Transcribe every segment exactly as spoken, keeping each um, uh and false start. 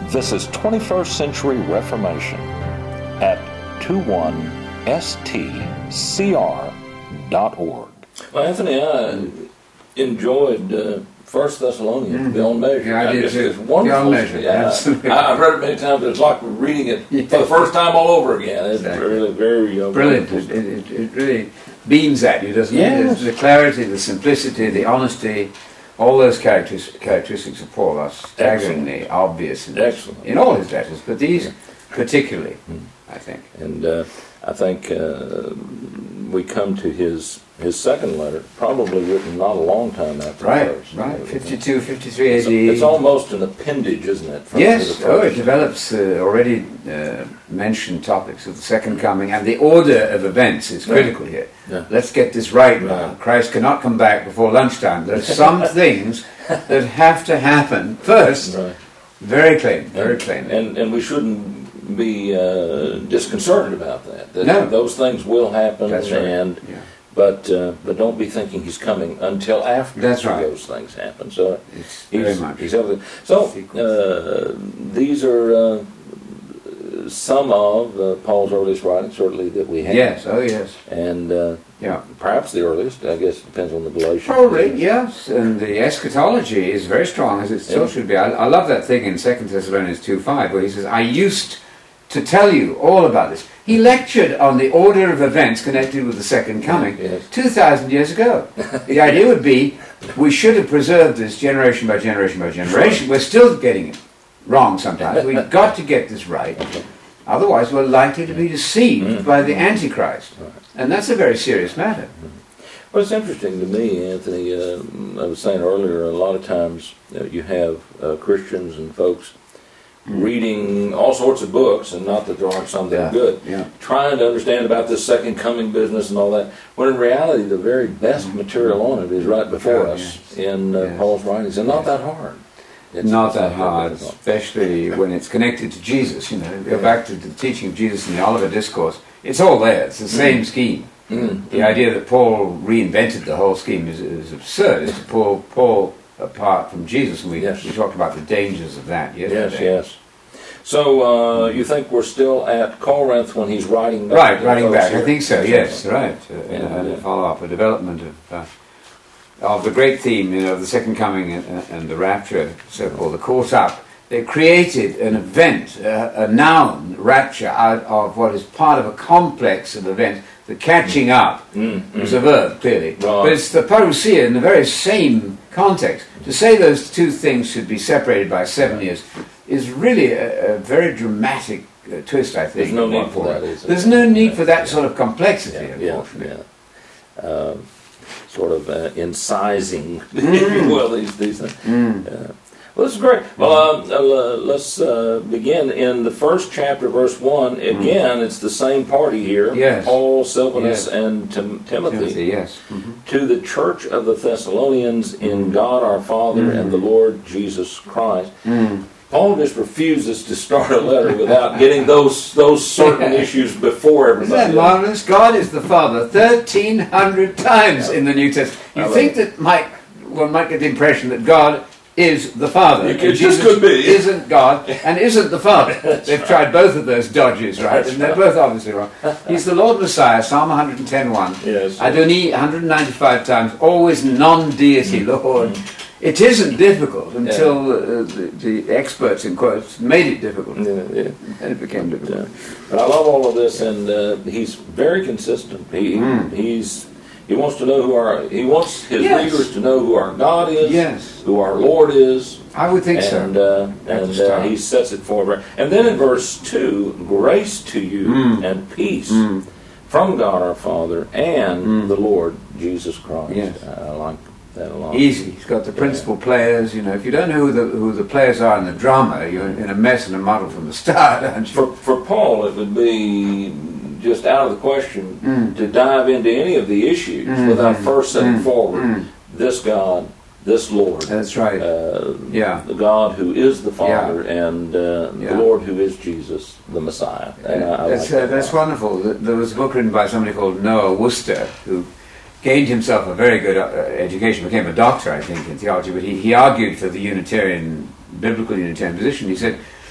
This is twenty-first Century Reformation at twenty-one S T C R dot org. Well, Anthony, I enjoyed uh, First Thessalonians, mm. Beyond Measure. Yeah, I, I did too. It's wonderful. Beyond Measure, yeah, absolutely. I, I've read it many times, but it's like reading it yeah. for the first time all over again. It's exactly. really very uh, brilliant. It, it, it really beams at you, doesn't yes. it? The clarity, the simplicity, the honesty, all those characteris- characteristics of Paul are staggeringly Excellent. obvious in, Excellent. in all his letters, but these particularly, mm. I think. And uh, I think uh, we come to his his second letter, probably written not a long time after right, the first. Right, right, fifty-two, fifty-three A D. It's, it's almost an appendage, isn't it? From yes, oh, it develops uh, already uh, mentioned topics of the second coming, and the order of events is critical yeah. here. Yeah. Let's get this right now. Right. Christ cannot come back before lunchtime. There's some things that have to happen first, right. very plain, very and, plain. And, and we shouldn't be uh, disconcerted about that. that. No. Those things will happen, That's right. and yeah. but uh, but don't be thinking he's coming until after That's right. those things happen. So it's he's, very much. He's so uh, these are uh, some of uh, Paul's earliest writings, certainly that we have. Yes, oh yes. And uh, yeah. perhaps the earliest, I guess it depends on the Galatians. Probably, yes. And the eschatology is very strong, as it still yeah. should be. I, I love that thing in Second Thessalonians two five, where he says, I used to tell you all about this. He lectured on the order of events connected with the second coming yes. two thousand years ago. The idea would be, we should have preserved this generation by generation by generation. Sure. We're still getting it wrong sometimes. We've got to get this right. Otherwise, we're likely to be deceived mm-hmm. by the Antichrist. Right. And that's a very serious matter. Mm-hmm. Well, it's interesting to me, Anthony. Uh, I was saying earlier, a lot of times uh, you have uh, Christians and folks mm-hmm. reading all sorts of books, and not that there aren't some that yeah. are good, yeah. trying to understand about this second coming business and all that, when in reality the very best mm-hmm. material on it is right before oh, us yes. in uh, yes. Paul's writings, and not yes. that hard. It's not that hard, especially when it's connected to Jesus. You know, go back to the teaching of Jesus in the Olivet Discourse. It's all there. It's the same mm. scheme. Mm. The idea that Paul reinvented the whole scheme is, is absurd. It's to pull Paul apart from Jesus, and we, yes. we talked about the dangers of that yesterday. Yes, yes. So uh, you think we're still at Corinth when he's writing back? Right, writing back. Here? I think so. Yes, right. Uh, yeah, and yeah. a follow up, a development of. Uh, of the great theme, you know, of the second coming and, and the rapture, so-called, the caught up. They created an event, a, a noun, rapture, out of what is part of a complex of events. The catching up mm-hmm. was a verb, clearly. Right. But it's the parousia in the very same context. To say those two things should be separated by seven years is really a, a very dramatic uh, twist, I think. There's no need for that, is there? There's no need for that sort of complexity, yeah, unfortunately. Yeah, yeah. Uh, sort of uh, incising, if you will, these, these things. Mm. Uh, well, this is great. Well, uh, uh, let's uh, begin in the first chapter, verse one. Again, mm. it's the same party here. Yes. Paul, Silvanus, yes. and Tim- Timothy. Timothy, yes. Mm-hmm. To the church of the Thessalonians in God our Father mm. and the Lord Jesus Christ. Mm. Paul just refuses to start a letter without getting those those certain issues before everybody. Isn't that marvelous? God is the Father thirteen hundred times yeah. in the New Testament. You think that might one might get the impression that God is the Father. It just could be. Isn't God and isn't the Father. They've right. tried both of those dodges, right? That's and they're right. both obviously wrong. He's the Lord Messiah, Psalm one ten one. Yes. Adoni one hundred ninety-five times, always non-deity Lord. Mm. It isn't difficult until yeah. uh, the, the experts, in quotes, made it difficult. Yeah, yeah. And it became difficult. Yeah. But I love all of this, and uh, he's very consistent. He mm. he's he wants to know who our he wants his yes. readers to know who our God is, yes. who our Lord is. I would think and, so. Uh, and uh, he sets it forward. And then in verse two, grace to you mm. and peace mm. from God our Father and mm. the Lord Jesus Christ. Yes. I like that a lot. Easy. He's got the principal yeah. players. You know, if you don't know who the who the players are in the drama, you're in a mess and a muddle from the start, aren't you? For for Paul, it would be just out of the question mm. to dive into any of the issues mm. without first setting mm. forward mm. this God, this Lord. That's right. Uh, yeah. The God who is the Father yeah. and uh, yeah. the Lord who is Jesus, the Messiah. And yeah. I, I that's like that uh, that's wonderful. There was a book written by somebody called Noah Worcester who gained himself a very good uh, education, became a doctor, I think, in theology, but he, he argued for the Unitarian, biblical Unitarian position. He said,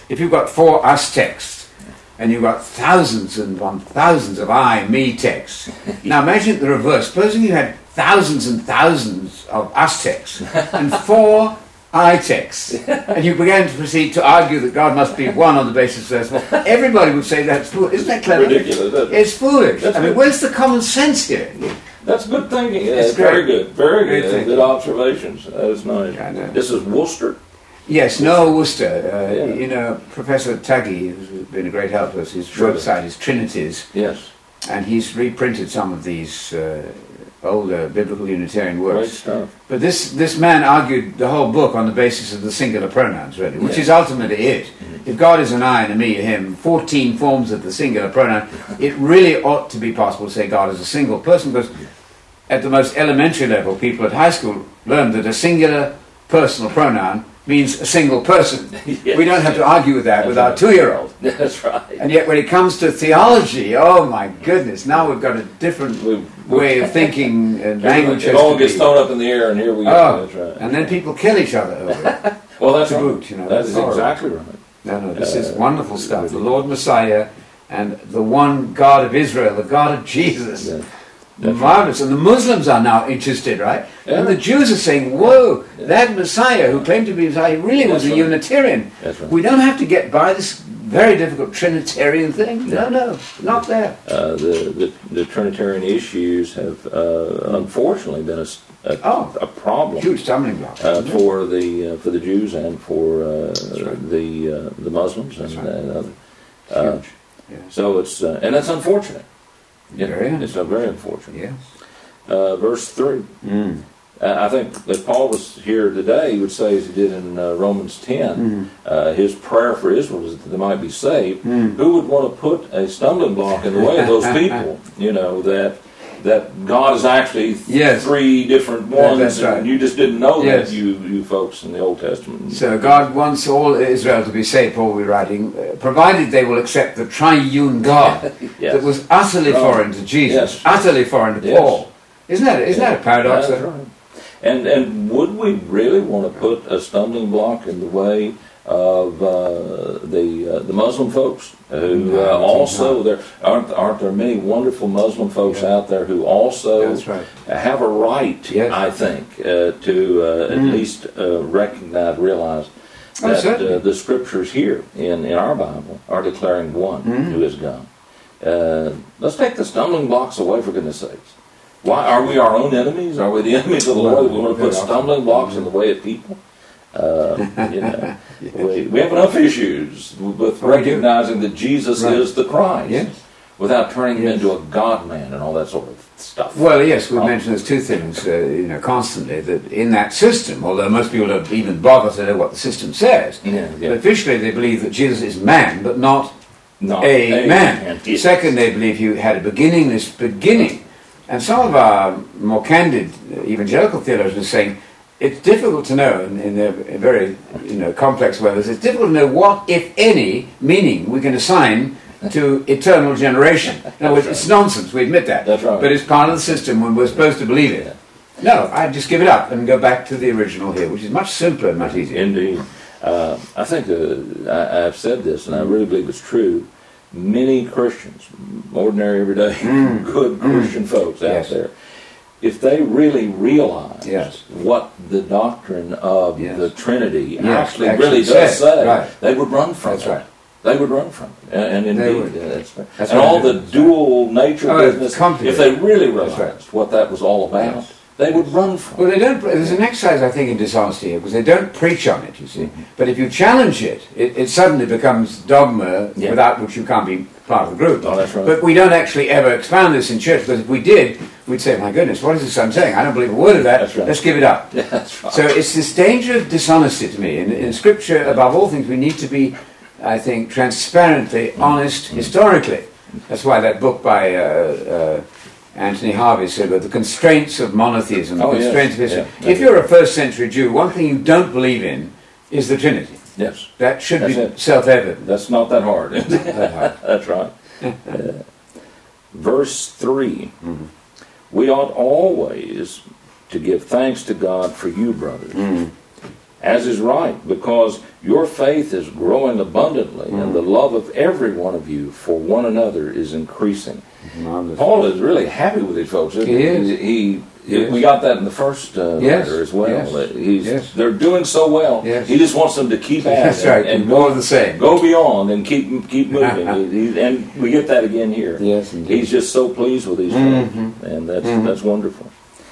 if you've got four us texts, and you've got thousands and upon thousands of I, me texts. Now imagine the reverse. Supposing you had thousands and thousands of us texts and four I texts, and you began to proceed to argue that God must be one on the basis of this. Everybody would say that's foolish. Isn't that clever? Ridiculous, isn't it? It's foolish. That's I mean, good. where's the common sense here? That's good thinking. It's It's very great. good. Very Great good. thinking. Good observations. That's nice. Yeah, I know. This is Worcester. Yes, Noah Worcester. Uh, Yeah. You know, Professor Tuggy, who's been a great help to us, his Sure. website is Trinities, Yes. and he's reprinted some of these uh, older biblical Unitarian Great works. stuff. But this, this man argued the whole book on the basis of the singular pronouns, really, which Yeah. is ultimately it. Mhm. If God is an I and a me, a him, fourteen forms of the singular pronoun, it really ought to be possible to say God is a single person, because at the most elementary level, people at high school learn that a singular personal pronoun means a single person. Yes. We don't have to argue with that That's with our right. two-year-old. That's right. And yet when it comes to theology, oh my goodness, now we've got a different We- way of thinking and language. It has all to gets be- thrown up in the air, and here we go. Oh, That's right. and then people kill each other over it. Well, that's to right. boot, you know, That that's is horrible. exactly right. No, no, this is Uh, wonderful stuff. The really. Lord Messiah and the one God of Israel, the God of Jesus. Yeah. That's Marvelous. And the Muslims are now interested, right? Yeah. And the Jews are saying, whoa, Yeah. that Messiah who claimed to be Messiah really was That's a right. Unitarian. That's right. We don't have to get by this very difficult Trinitarian thing. No, no, not there. Uh, the, the the Trinitarian issues have uh, unfortunately been a, s- a, Oh. a problem Huge stumbling block. uh, isn't it? for the uh, for the Jews and for uh, right. the uh, the Muslims and, That's right. and other. Uh, Huge. Yes. so it's uh, and that's unfortunate. Yeah, Very it's uh, very unfortunate. Yes. Uh, verse three. Mm. Uh, I think if Paul was here today, he would say, as he did in uh, Romans ten, Mhm. uh, his prayer for Israel was that they might be saved. Mm. Who would want to put a stumbling block in the way of those people? You know, that that God is actually Yes. three different That- ones, that's right. and you just didn't know Yes. that, you, you folks in the Old Testament. So God wants all Israel to be saved, Paul will be writing, uh, provided they will accept the triune God Yes. that was utterly Right. foreign to Jesus, Yes. utterly foreign to Yes. Paul. Isn't that, isn't that a paradox? That's right. And and would we really want to put a stumbling block in the way of uh, the uh, the Muslim folks who No, I uh, don't think also not. there aren't aren't there many wonderful Muslim folks Yeah. out there who also That's right. have a right, Yes. I think, uh, to uh, at Mm. least uh, recognize, realize Oh, that certainly. uh, the scriptures here in, in our Bible are declaring one Mm. who is God. Uh, let's take the stumbling blocks away, for goodness sakes. Why are we our own enemies? Are we the enemies of the Lord? We want to put stumbling blocks in the way of people. Uh, you know, we, we have enough issues with Oh, we do. recognizing that Jesus Right. is the Christ, Yes. without turning him Yes. into a God man and all that sort of stuff. Well, yes, we Oh. mentioned those two things, uh, you know, constantly, that in that system, although most people don't even bother to know what the system says, Yeah, but yeah. officially they believe that Jesus is man, but not Not a man. Yes. Second, they believe you had a beginningless beginning. And some of our more candid uh, evangelical theologians are saying it's difficult to know, in, in a very you know, complex ways, it's difficult to know what, if any, meaning we can assign to eternal generation. In other words, it's nonsense, we admit that. That's right. But it's part of the system when we're supposed to believe it. No, I just give it up and go back to the original here, which is much simpler and much easier. Indeed. Uh, I think uh, I, I've said this, and I really believe it's true. Many Christians, ordinary, everyday, Mm. good Christian folks out Yes. there, if they really realize Yes. what the doctrine of Yes. the Trinity Yes, actually, actually really does says, say, right. they would run from That's it. right. They would run from it. And, and They indeed, would. uh, that's right. That's and right. all the That's right. dual nature Oh, it's business, complicated. if they really That's realized right. what that was all about, Yes. they would run from Well, it. they don't. There's an exercise, I think, in dishonesty here because they don't preach on it. You see, but if you challenge it, it, it suddenly becomes dogma, Yeah. without which you can't be part of the group. Oh, that's right. But we don't actually ever expound this in church because if we did, we'd say, "My goodness, what is this I'm saying? I don't believe a word of that. That's right. Let's give it up." Yeah, that's right. So it's this danger of dishonesty to me. In, in Scripture, above all things, we need to be, I think, transparently honest historically. That's why that book by uh, uh, Anthony Harvey said about the constraints of monotheism, the Oh, yes. constraints of history. Yeah. If you're a first century Jew, one thing you don't believe in is the Trinity. Yes. That should That's be it. self-evident. That's not that hard. That hard. That's right. Uh, verse three. Mhm. We ought always to give thanks to God for you, brothers, Mm. as is right, because your faith is growing abundantly, mm. and the love of every one of you for one another is increasing. Mm-hmm. Paul is really happy with these folks. Isn't he? He, is. he yes. We got that in the first uh, yes. letter as well. Yes. He's, yes. They're doing so well. Yes. He just wants them to keep at That's it right. and, and more of the same. Go beyond and keep keep moving. he, he, and we get that again here. Yes, indeed. He's just so pleased with these mm-hmm. folks, and that's mm-hmm. that's wonderful.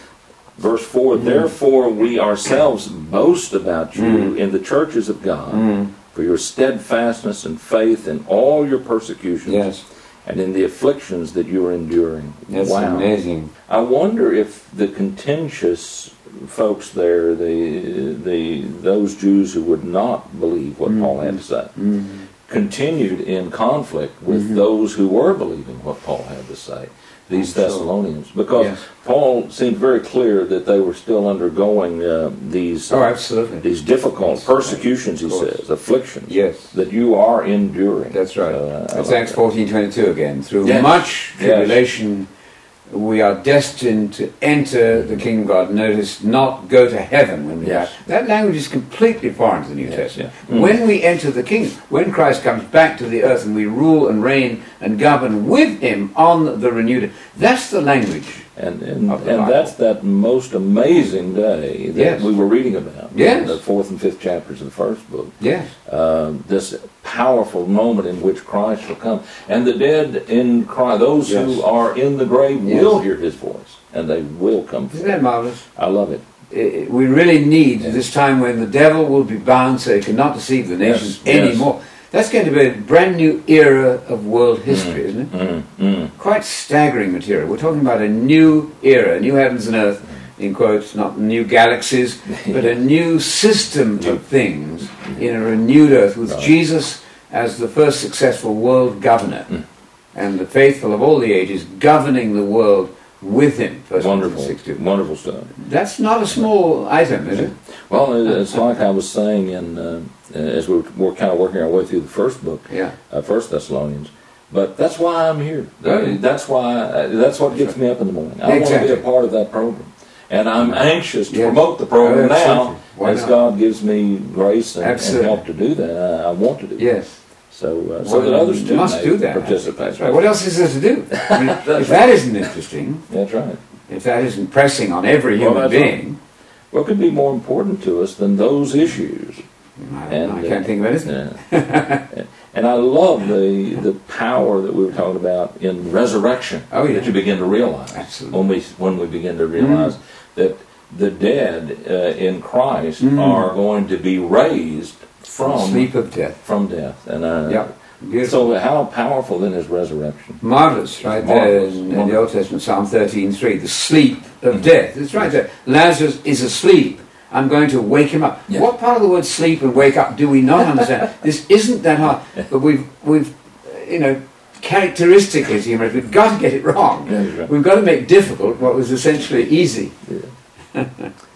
Verse four, mm. Therefore we ourselves boast about you mm. in the churches of God mm. for your steadfastness and faith in all your persecutions yes. and in the afflictions that you are enduring. That's wow. amazing. I wonder if the contentious folks there, the the those Jews who would not believe what mm. Paul had to say, mm. continued in conflict with mm-hmm. those who were believing what Paul had to say. These I'm Thessalonians, sure. because yes. Paul seemed very clear that they were still undergoing uh, these oh, absolutely. these difficult yes. persecutions, he says, afflictions yes. that you are enduring. That's right. Uh, That's like Acts fourteen twenty-two again. Through yes. much tribulation, yes. we are destined to enter the kingdom of God. Notice, not go to heaven when we yes. die. That language is completely foreign to the New yes. Testament. Yeah. Mm. When we enter the kingdom, when Christ comes back to the earth and we rule and reign and govern with him on the renewed, that's the language. And and, and that's that most amazing day that yes. we were reading about. Yes. In the fourth and fifth chapters of the first book. Yes. Uh, this powerful moment in which Christ will come. And the dead in Christ, those yes. who are in the grave yes. will hear his voice. And they will come forth. Isn't that marvelous? I love it. it we really need yes. this time when the devil will be bound so he cannot deceive the nations yes. anymore. Yes. That's going to be a brand new era of world history, mm, isn't it? Mm, mm. Quite staggering material. We're talking about a new era, new heavens and earth, in quotes, not new galaxies, but a new system of things in a renewed earth with right. Jesus as the first successful world governor mm. and the faithful of all the ages governing the world with him. Wonderful, wonderful stuff. That's not a small item, is it? Well, it's like I was saying in, uh, as we we're kind of working our way through the first book, yeah. uh, First Thessalonians. But that's why I'm here. Right. That's why. Uh, that's what gets me up in the morning. I exactly. want to be a part of that program, and I'm anxious to yes. promote the program oh, now, as not? God gives me grace and, and help to do that. I, I want to do. Yes. That. So, uh, so well, that others too must may do that. participate. That's right. What else is there to do? I mean, if right. that isn't interesting, that's right. If that isn't pressing on every human well, being, right. what could be more important to us than those issues? I, and, I can't uh, think of anything. Yeah. And I love the the power that we were talking about in resurrection. Oh, yeah. That you begin to realize Absolutely. when we when we begin to realize mm. that the dead uh, in Christ mm. are going to be raised from sleep of death. From death, and uh, yep. so how powerful then is resurrection? Marvelous, right Marvelous. there in, in the Old Testament, Psalm thirteen three, the sleep of mm. death. It's right there. Lazarus is asleep. I'm going to wake him up. Yes. What part of the word sleep and wake up do we not understand? This isn't that hard, but we've, we've, you know, characteristically as humans, we've got to get it wrong. Yeah, right. We've got to make difficult what was essentially easy. Yeah.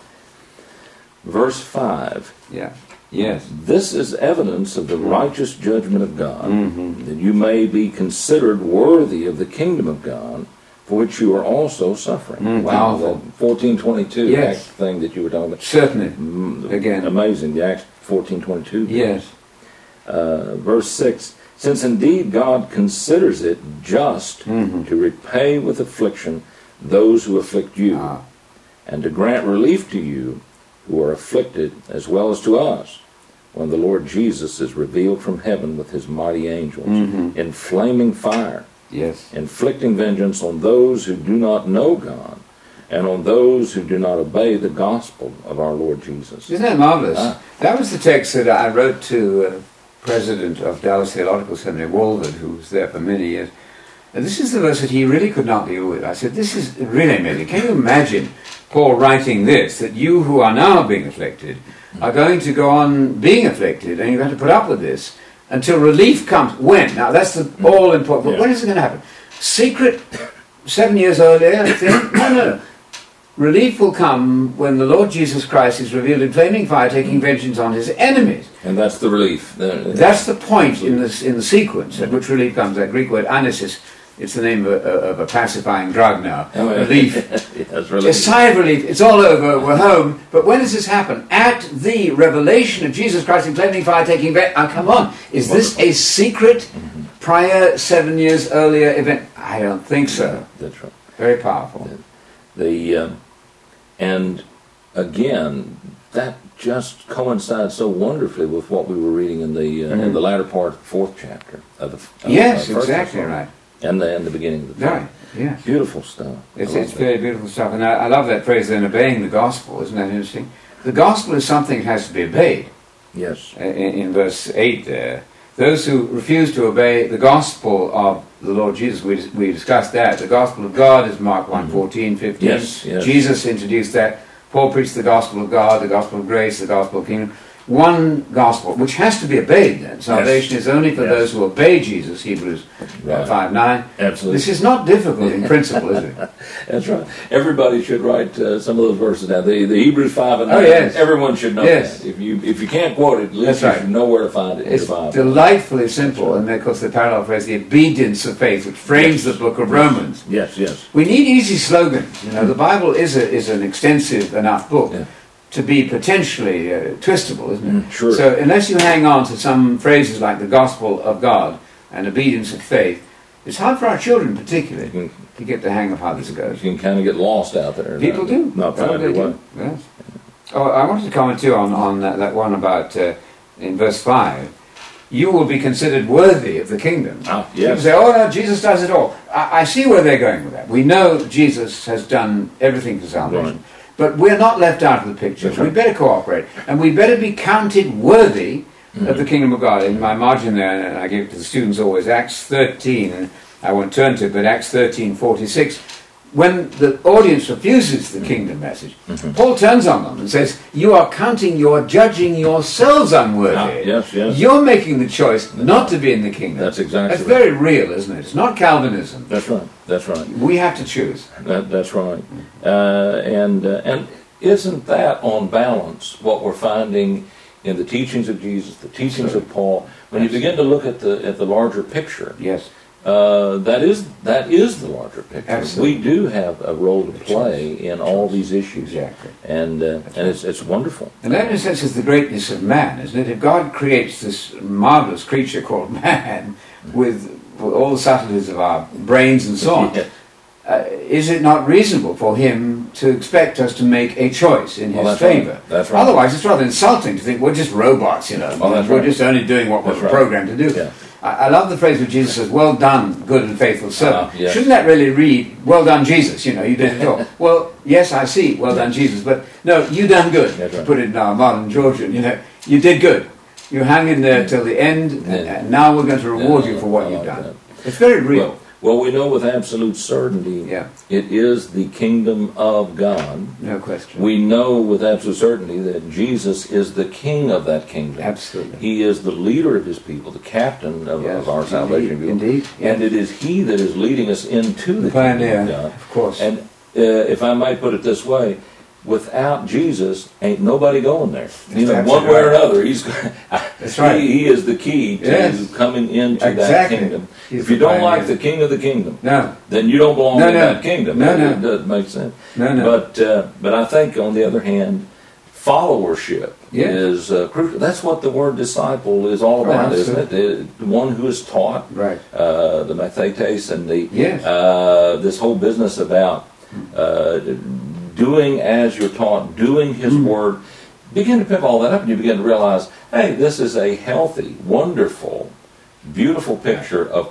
Verse five. Yeah. Yes. This is evidence of the righteous judgment of God, mm-hmm. that you may be considered worthy of the kingdom of God, for which you are also suffering. Mm, wow, that fourteen twenty-two yes. thing that you were talking about. Certainly. Mm, Again. Amazing, the Acts fourteen twenty-two. Yes. Uh, verse six, since indeed God considers it just mm-hmm. to repay with affliction those who afflict you, ah. and to grant relief to you who are afflicted, as well as to us, when the Lord Jesus is revealed from heaven with his mighty angels, mm-hmm. in flaming fire, yes, inflicting vengeance on those who do not know God, and on those who do not obey the gospel of our Lord Jesus. Isn't that marvelous? Ah. That was the text that I wrote to uh, President of Dallas Theological Seminary, Walden, who was there for many years. And this is the verse that he really could not deal with. I said, this is really amazing. Can you imagine Paul writing this, that you who are now being afflicted are going to go on being afflicted, and you're going to put up with this until relief comes. When? Now, that's the all important. But yeah. when is it going to happen? Secret, seven years earlier, I think? No, no, no. Relief will come when the Lord Jesus Christ is revealed in flaming fire, taking vengeance on his enemies. And that's the relief. That's the point in, this, in the sequence at which relief comes, that Greek word anesis. It's the name of a, of a pacifying drug now. Oh, yeah. Relief. Yes, relief. A sigh of relief. It's all over. We're home. But when does this happen? At the revelation of Jesus Christ in flaming fire taking effect. Oh, come on. Is this a secret mm-hmm. prior seven years earlier event? I don't think so. Yeah, that's right. Very powerful. The, the um, and again, that just coincides so wonderfully with what we were reading in the uh, mm-hmm. in the latter part of the fourth chapter of the. Of yes, the first exactly episode. Right. And the, and the beginning of the film. Right, yes. Beautiful stuff. It's, it's very beautiful stuff. And I, I love that phrase, then, obeying the gospel. Isn't that interesting? The gospel is something that has to be obeyed. Yes. In, in verse eight there. Those who refuse to obey the gospel of the Lord Jesus, we, we discussed that. The gospel of God is Mark one, fourteen, fifteen. Yes, yes. Jesus introduced that. Paul preached the gospel of God, the gospel of grace, the gospel of kingdom. One gospel, which has to be obeyed then. Salvation yes. is only for yes. those who obey Jesus, Hebrews right. five nine. Absolutely. This is not difficult in principle, is it? That's right. Everybody should write uh, some of those verses down. The, the Hebrews five and nine, oh, yes. everyone should know yes. that. If you if you can't quote it, at least That's you right. should know where to find it in it's the Bible. Delightfully simple, and of course the parallel phrase, the obedience of faith, which frames yes. the book of Romans. Yes, yes. We need easy slogans. You know, the Bible is a, is an extensive enough book. Yeah. To be potentially uh, twistable, isn't it? Mm, sure. So unless you hang on to some phrases like the gospel of God and obedience of faith, it's hard for our children particularly can, to get the hang of how this goes. You can kind of get lost out there. People not, do. Not find their way. Yes. Oh, I wanted to comment too on, on that, that one about, uh, in verse five, you will be considered worthy of the kingdom. Ah, yes. People say, oh no, Jesus does it all. I, I see where they're going with that. We know Jesus has done everything for salvation. Right. But we're not left out of the picture. Right. We better cooperate. And we better be counted worthy mm-hmm. of the kingdom of God. In my margin there, and I give it to the students always, Acts thirteen, and I won't turn to it, but Acts thirteen forty-six, when the audience refuses the kingdom message, mm-hmm. Paul turns on them and says, you are counting, you are judging yourselves unworthy. Ah, yes, yes. You're making the choice not to be in the kingdom. That's exactly That's right. very real, isn't it? It's not Calvinism. That's right. That's right. We have to choose. That, that's right. Uh, and uh, and isn't that on balance what we're finding in the teachings of Jesus, the teachings of Paul? When you begin to look at the at the larger picture, yes, uh, that is that is the larger picture. Absolutely. We do have a role to play in all these issues, exactly, and uh, and it's it's wonderful. And that, in a sense, is the greatness of man, isn't it? If God creates this marvelous creature called man with with all the subtleties of our brains and so on, yeah. uh, is it not reasonable for him to expect us to make a choice in his well, that's favour? Right. That's right. Otherwise, it's rather insulting to think we're just robots, you know. Oh, that's we're right. just only doing what that's we're right. programmed to do. Yeah. I, I love the phrase where Jesus says, well done, good and faithful servant. Uh, yes. Shouldn't that really read, well done, Jesus, you know, you did it all. Well, yes, I see, well done, Jesus, but no, you done good. That's right. Put it in our modern Georgian, you know, you did good. You hang in there till the end, and, and now we're going to reward yeah, you for what I you've like done. that. It's very real. Well, well, we know with absolute certainty yeah. it is the kingdom of God. No question. We know with absolute certainty that Jesus is the king of that kingdom. Absolutely. He is the leader of his people, the captain of, yes, of our salvation. Indeed. indeed. And it is he that is leading us into the, the pioneer, kingdom of God. Of course. And uh, if I might put it this way, without Jesus, ain't nobody going there. You know, one way or another, he's. That's right. He, he is the key to yes. coming into exactly. that kingdom. He's if you the don't pioneer. like the king of the kingdom, no, then you don't belong no, in no. that kingdom. No, no. It doesn't make sense. No, no. But uh, but I think on the other hand, followership yeah. is uh, crucial. That's what the word disciple is all about, oh, isn't it? The one who is taught, right? Uh, the mathetes and the yes. uh, this whole business about uh, doing as you're taught, doing His mm. word. Begin to pick all that up, and you begin to realize, hey, this is a healthy, wonderful, beautiful picture of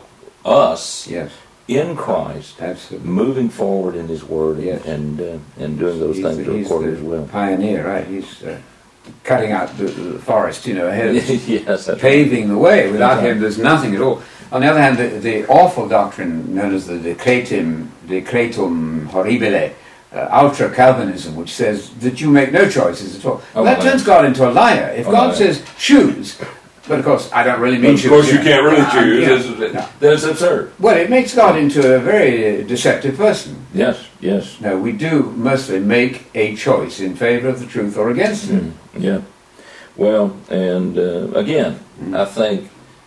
us. Yes. In Christ, absolutely, moving forward in His Word yes. and uh, and doing those he's things the, according to His His will. Pioneer, right? He's uh, cutting out the, the forest, you know, ahead of us, yes, that's paving right. the way. Without that's him, there's nothing at all. On the other hand, the, the awful doctrine known as the decretum, decretum horribile, uh, ultra Calvinism, which says that you make no choices at all. Oh, well, that well. turns God into a liar. If Oh, God no. says choose. But of course, I don't really mean Of choose. course, you know. can't really Uh, choose. yeah, no. That's absurd. Well, it makes God into a very deceptive person. Yes, yes. No, we do mostly make a choice in favor of the truth or against it. Mm, yeah. Well, and uh, again, Mm. I think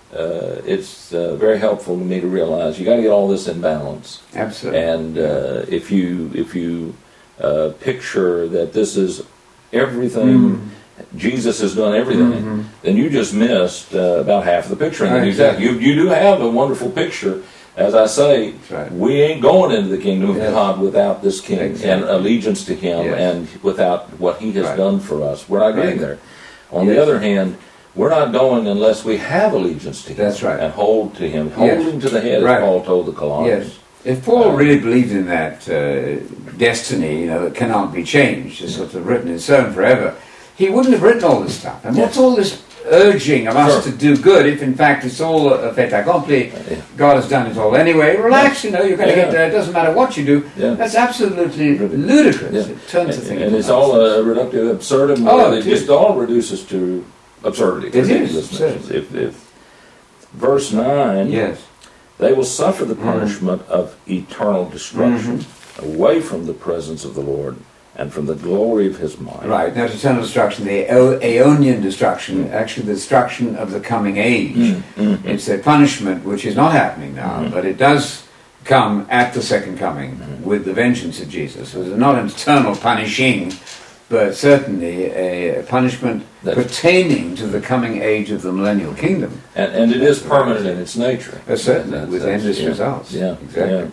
uh, it's uh, very helpful to me to realize you got to get all this in balance. Absolutely. And uh, if you if you uh, picture that this is everything, mm. Jesus has done everything, mm-hmm. then you just missed uh, about half of the picture. And right, exactly. you you do have a wonderful picture. As I say, right. we ain't going into the kingdom of yes. God without this King exactly. and allegiance to Him, yes. and without what He has right. done for us. We're not getting right. there. On yes. the other hand, we're not going unless we have allegiance to Him. That's right. And hold to Him. Yes. Holding to the head, right. as Paul told the Colossians. Yes. If Paul really believed in that uh, destiny, you know, that cannot be changed, it's sort of written in stone forever, he wouldn't have written all this stuff. And yes. what's all this urging of us sure. to do good if in fact it's all a fait accompli? Yeah. God has done it all anyway. Relax, you know, you're going to yeah. get there. It doesn't matter what you do. Yeah. That's absolutely ludicrous. Yeah. It turns and, the thing and it's nonsense. all a reductive absurdum. Oh, it just all reduces to absurdity. It is ridiculousness. absurd. If, if verse nine, yes. they will suffer the punishment mm. of eternal destruction mm-hmm. away from the presence of the Lord and from the glory of His might. Right, not eternal destruction, the Aeonian destruction, mm. actually the destruction of the coming age. Mm. Mm-hmm. It's a punishment which is not happening now, mm. but it does come at the second coming mm. with the vengeance of Jesus. So it's not an eternal punishing, but certainly a punishment That's pertaining to the coming age of the millennial kingdom. And, and it is permanent in its nature. Uh, certainly, that's, with that's, endless yeah. results. Yeah, exactly. Yeah.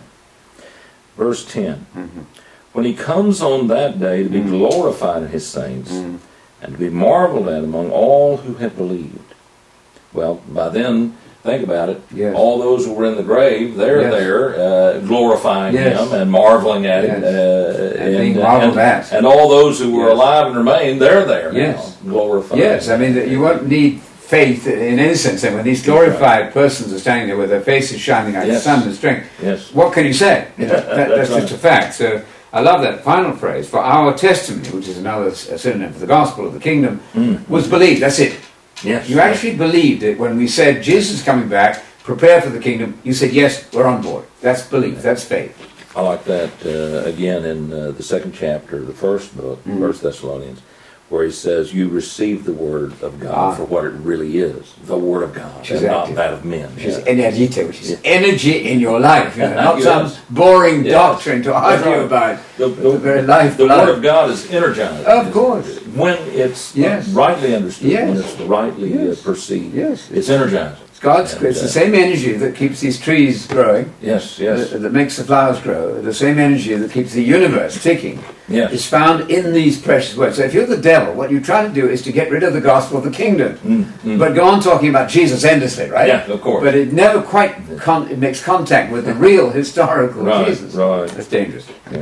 Verse ten. Mm-hmm. When He comes on that day to be mm. glorified in His saints mm. and to be marveled at among all who have believed. Well, by then, think about it, yes. all those who were in the grave, they're yes. there uh, glorifying yes. Him and marveling at yes. Him. Uh, and, and being marveled and, at. And all those who were yes. alive and remain, they're there yes. now, glorifying. Yes, I mean, you won't need faith in any sense. And when these glorified right. persons are standing there with their faces shining like yes. the sun and strength, yes. what can you say? You know, that, that's that's right. just a fact. So I love that final phrase, for our testimony, which is another synonym for the gospel of the kingdom, mm. was believed. That's it. Yes. You actually believed it when we said Jesus is coming back, prepare for the kingdom. You said, yes, we're on board. That's belief. That's faith. I like that uh, again in uh, the second chapter, the first book, mm. First Thessalonians, where he says, you receive the word of God ah. for what it really is, the word of God, which and not that of men. Which yeah. is energite, which is yeah. energy in your life, you know, not yes. some boring yes. doctrine to argue right. about. The, the, the very life the blood. word of God is energized. Of course. When it's yes. rightly understood, yes. when it's rightly yes. uh, perceived, yes. it's energized. It's God's, and, it's uh, the same energy that keeps these trees growing. Yes, yes. That, that makes the flowers grow. The same energy that keeps the universe ticking. Yes. Is found in these precious words. So if you're the devil, what you try to do is to get rid of the gospel of the kingdom. Mm, mm. But go on talking about Jesus endlessly, right? Yeah, of course. But it never quite con- it makes contact with the real historical right, Jesus. Right. That's dangerous. Yeah.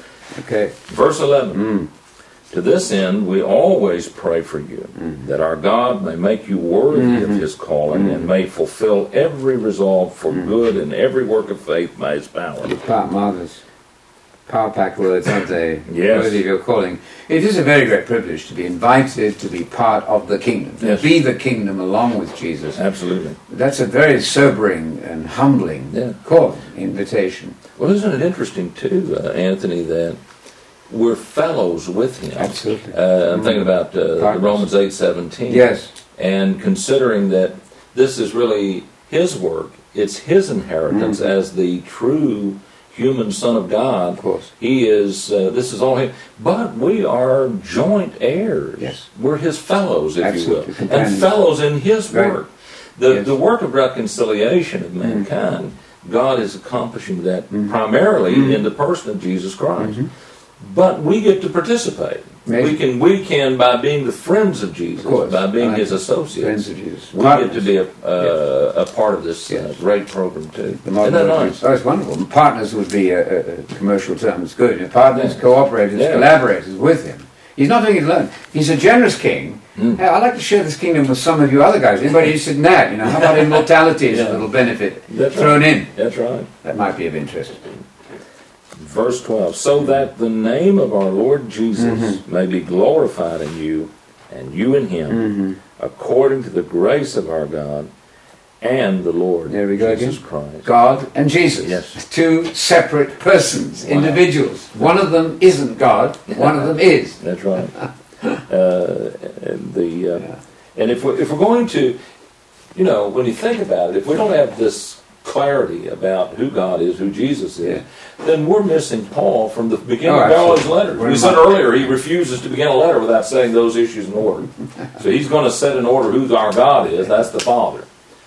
Okay. Verse eleven. Mm. To this end, we always pray for you, mm. that our God may make you worthy mm-hmm. of His calling mm. and may fulfill every resolve for mm. good and every work of faith by His power. Part Martha's power-packed words, aren't they? Yes. Worthy of your calling. It is a very great privilege to be invited to be part of the kingdom, to yes. be the kingdom along with Jesus. Absolutely. That's a very sobering and humbling yeah. call, invitation. Well, isn't it interesting, too, uh, Anthony, that we're fellows with Him. Absolutely. Uh, I'm thinking about uh, Romans eight seventeen. Yes. And considering that this is really His work, it's His inheritance mm-hmm. as the true human Son of God. Of course. He is, uh, this is all Him. But we are joint heirs. Yes. We're His fellows, if Absolutely. you will. Companions. And fellows in His right. work. The, yes. the work of reconciliation of mankind, mm-hmm. God is accomplishing that mm-hmm. primarily mm-hmm. in the person of Jesus Christ. Mm-hmm. But we get to participate. Maybe. We can, we can by being the friends of Jesus, of by being like His associates. Friends of Jesus. We Partners. get to be a, uh, yes. a part of this yes. uh, great program too. The Isn't that nice? Oh, it's wonderful. Partners would be a, a commercial term. It's good. Partners, yeah. cooperators, yeah. collaborators with Him. He's not doing it alone. He's a generous king. Mm. Hey, I'd like to share this kingdom with some of you other guys. Anybody interested in that? You know, how about immortality as yeah. a little benefit That's thrown right. in? That's right. That might be of interest. Verse twelve, so that the name of our Lord Jesus mm-hmm. may be glorified in you, and you in Him, mm-hmm. according to the grace of our God and the Lord there we go Jesus again. Christ. God and Jesus. Yes. Two separate persons, wow. individuals. One of them isn't God, one of them is. That's right. uh, and the uh, yeah. and if we're, if we're going to you know, when you think about it, if we don't have this clarity about who God is, who Jesus is, yeah. then we're missing Paul from the beginning oh, of all his letters. We said earlier he refuses to begin a letter without saying those issues in order. So he's going to set in order who our God is, that's the Father.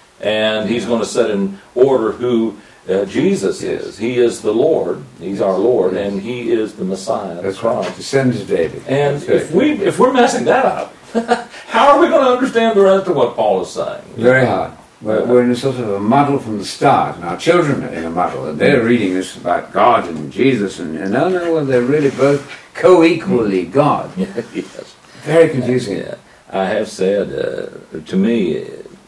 And he's going to set in order who uh, Jesus yes. is. He is the Lord, he's yes. our Lord, yes. and he is the Messiah, that's the Christ. Right. Descendant of David. And if, we, if we're messing that up, how are we going to understand the rest of what Paul is saying? Very hard. We're, we're in a sort of a muddle from the start, and our children are in a muddle, and they're reading this about God and Jesus, and, and no, no, well, they're really both co-equally God. Yes. Very confusing. Yeah. I have said, uh, to me,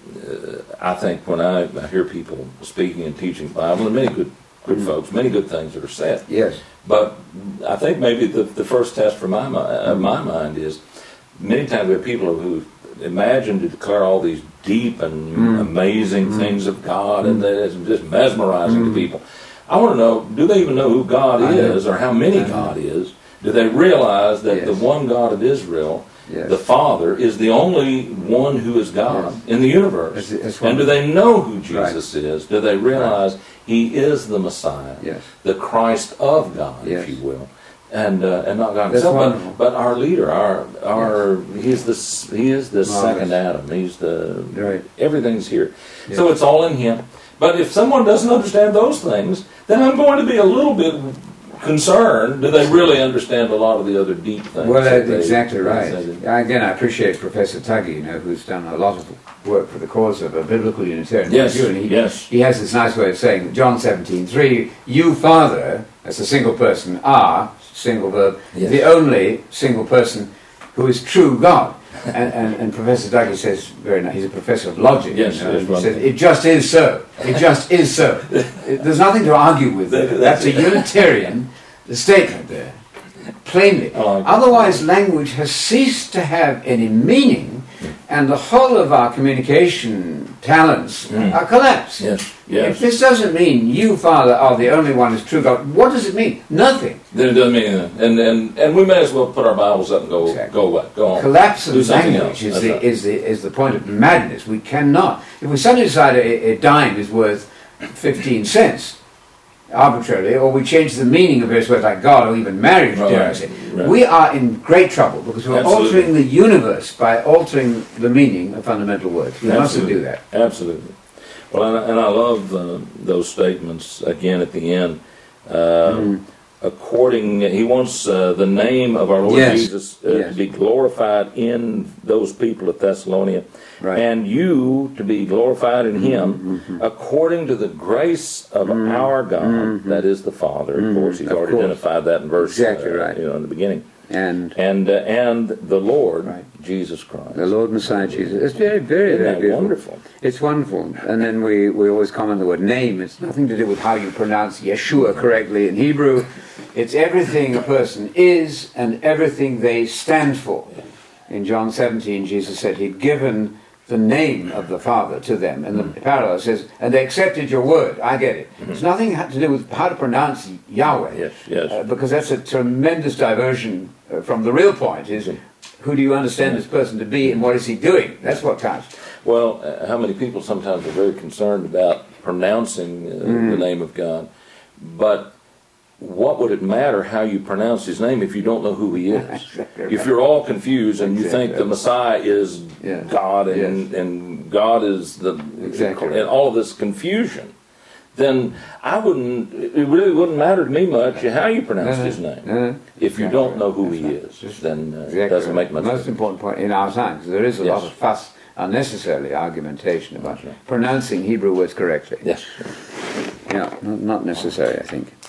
uh, I think when I, I hear people speaking and teaching the Bible, and many good, good mm. folks, many good things that are said. Yes. But I think maybe the, the first test for my, uh, my mind is, many times we have people who imagine to declare all these deep and mm. amazing mm. things of God, mm. and that it's just mesmerizing mm. to people. I want to know, do they even know who God I is, know. or how many God is? Do they realize that yes. the one God of Israel, yes. the Father, is the only one who is God yes. in the universe? It's, it's and do they know who Jesus right. is? Do they realize right. he is the Messiah, yes. the Christ of God, yes. if you will? And uh, and not God That's himself, wonderful. but, but our leader, our our yes. he's the he is the Marvelous. second Adam. He's the right. everything's here, yes. so it's all in him. But if someone doesn't understand those things, then I'm going to be a little bit concerned. Do they really understand a lot of the other deep things? Well, that's that exactly they, right. they Again, I appreciate Professor Tuggy, you know, who's done a lot of work for the cause of a biblical Unitarian. Yes, and he, yes. He has this nice way of saying that John seventeen three, you, Father, as a single person, are, single verb, yes. the only single person who is true God. and, and, and Professor Tuggy says, very nice, he's a professor of logic. Yes, you know, he says, it just is so. It just is so. It, there's nothing to argue with. That's a Unitarian statement there, plainly. Oh, Otherwise, language has ceased to have any meaning, and the whole of our communication talents mm. are collapsed. Yes. Yes. If this doesn't mean you, Father, are the only one who's true God, what does it mean? Nothing. Then it doesn't mean anything. And, and, and we may as well put our Bibles up and go, exactly. go what? Go on. Collapse of Do something language else. is the, right. is, the, is the point of madness. We cannot. If we suddenly decide a, a dime is worth fifteen cents, arbitrarily, or we change the meaning of various words like God or even marriage, right, dare I say, right. we are in great trouble because we're Absolutely. altering the universe by altering the meaning of fundamental words. We Absolutely. mustn't do that. Absolutely. Well, and, and I love uh, those statements again at the end. Uh, mm. According, he wants uh, the name of our Lord yes. Jesus uh, yes. to be glorified in those people at Thessalonica, right. and you to be glorified in Him, mm-hmm. according to the grace of mm-hmm. our God, mm-hmm. that is the Father. Of mm-hmm. course, He's of already course. identified that in verse exactly uh, right. you know, in the beginning. And and uh, and the Lord right. Jesus Christ, the Lord Messiah Jesus. It's very, very, Isn't very that beautiful. wonderful. It's wonderful. And then we, we always comment the word name. It's nothing to do with how you pronounce Yeshua correctly in Hebrew. It's everything a person is and everything they stand for. In John seventeen, Jesus said He'd given the name of the Father to them. And the mm. parallel says, and they accepted your word. I get it. Mm-hmm. It's nothing to do with how to pronounce Yahweh. Yes, yes. Uh, because that's a tremendous diversion uh, from the real point, is who do you understand this person to be and what is he doing? That's what counts. Well, uh, how many people sometimes are very concerned about pronouncing uh, mm. the name of God, but what would it matter how you pronounce His name if you don't know who He is? Exactly right. If you're all confused and exactly. you think the Messiah is yes. God and, yes. and God is the exactly and right. all of this confusion, then I wouldn't. It really wouldn't matter to me much how you pronounce no, no, His name. No, no. If you exactly don't know who right. He is, Just then uh, exactly it doesn't right. make much The most sense. important point in our time, because there is a Yes. lot of fuss, unnecessarily argumentation about Right. pronouncing Hebrew words correctly. Yes. Yeah, not, not necessary, I think.